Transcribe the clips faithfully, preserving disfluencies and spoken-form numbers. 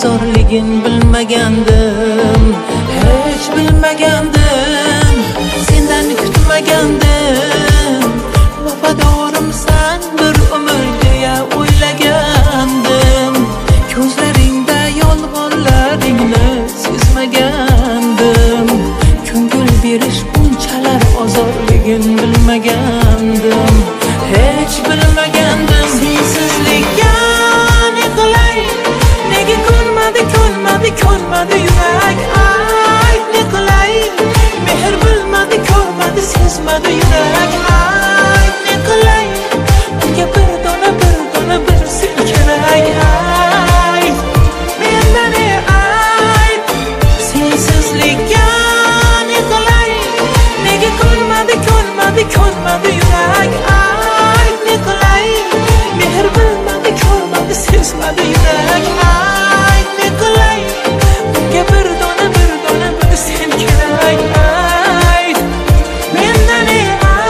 ozorligin bilmagandim, hech bilmagandim, sendan kutmagandim. Vafadorimsan bir umr deya o'ylagandim, ko'zlaringda yolg'onlaringni sezmagandim. Ko'ngil berish bunchalar ozorligin bilmagandim, hech bilmagandim. Sensizlikka ne qilay, nega ko'nmadi ko'nmadi ko'nmadi yurak. Ay ne qilay, mehr bilmadi ko'rmadi sezmadi yurak. Ay ne qilay, unga bir dona bir dona bir sen kerak. Ay mendan ay, sensizlikka ne qilay, nega ko'nmadi ko'nmadi ko'nmadi yurak. Ay ne qilay, mehr bilmadi ko'rmadi sezmadi yurak. Ay ne qilay, unga bir dona bir dona bir sen kerak. Ay mendan ay,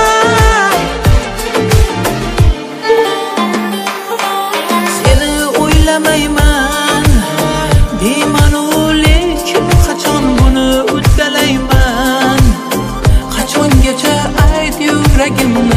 seni o'ylamayman deyman o'lik, qachon buni uddalayman? Qachongacha ayt yuragimni